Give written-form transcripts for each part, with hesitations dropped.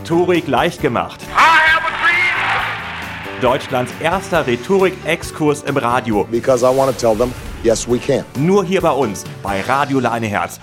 Rhetorik leicht gemacht. Deutschlands erster Rhetorik-Exkurs im Radio. Because I want to tell them, yes, we can. Nur hier bei uns, bei Radio Leineherz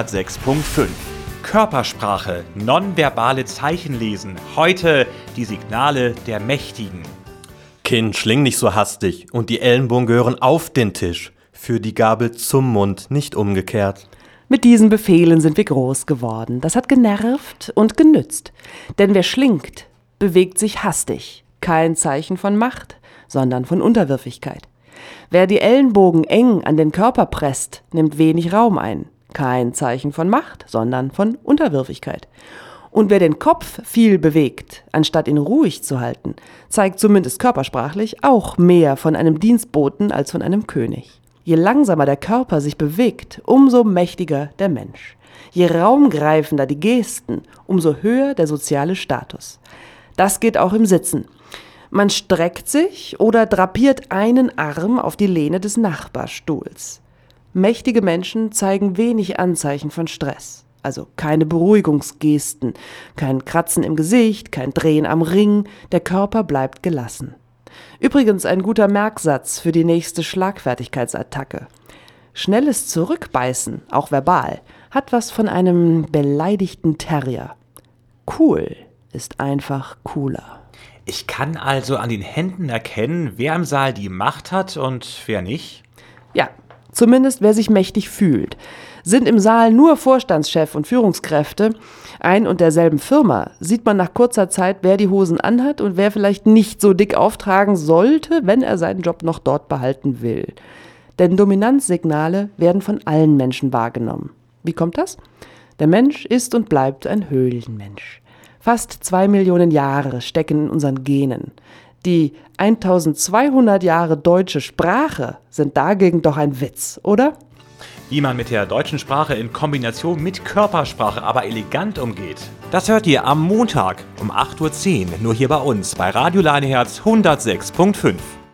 106.5. Körpersprache, nonverbale Zeichen lesen. Heute die Signale der Mächtigen. Kind, schling nicht so hastig und die Ellenbogen gehören auf den Tisch. Für die Gabel zum Mund, nicht umgekehrt. Mit diesen Befehlen sind wir groß geworden. Das hat genervt und genützt. Denn wer schlingt, bewegt sich hastig. Kein Zeichen von Macht, sondern von Unterwürfigkeit. Wer die Ellenbogen eng an den Körper presst, nimmt wenig Raum ein. Kein Zeichen von Macht, sondern von Unterwürfigkeit. Und wer den Kopf viel bewegt, anstatt ihn ruhig zu halten, zeigt zumindest körpersprachlich auch mehr von einem Dienstboten als von einem König. Je langsamer der Körper sich bewegt, umso mächtiger der Mensch. Je raumgreifender die Gesten, umso höher der soziale Status. Das geht auch im Sitzen. Man streckt sich oder drapiert einen Arm auf die Lehne des Nachbarstuhls. Mächtige Menschen zeigen wenig Anzeichen von Stress. Also keine Beruhigungsgesten, kein Kratzen im Gesicht, kein Drehen am Ring, der Körper bleibt gelassen. Übrigens ein guter Merksatz für die nächste Schlagfertigkeitsattacke. Schnelles Zurückbeißen, auch verbal, hat was von einem beleidigten Terrier. Cool ist einfach cooler. Ich kann also an den Händen erkennen, wer im Saal die Macht hat und wer nicht? Ja, zumindest wer sich mächtig fühlt. Sind im Saal nur Vorstandschef und Führungskräfte ein und derselben Firma, sieht man nach kurzer Zeit, wer die Hosen anhat und wer vielleicht nicht so dick auftragen sollte, wenn er seinen Job noch dort behalten will. Denn Dominanzsignale werden von allen Menschen wahrgenommen. Wie kommt das? Der Mensch ist und bleibt ein Höhlenmensch. Fast 2 Millionen Jahre stecken in unseren Genen. Die 1200 Jahre deutsche Sprache sind dagegen doch ein Witz, oder? Wie man mit der deutschen Sprache in Kombination mit Körpersprache aber elegant umgeht. Das hört ihr am Montag um 8:10 Uhr nur hier bei uns bei Radio Leineherz 106.5.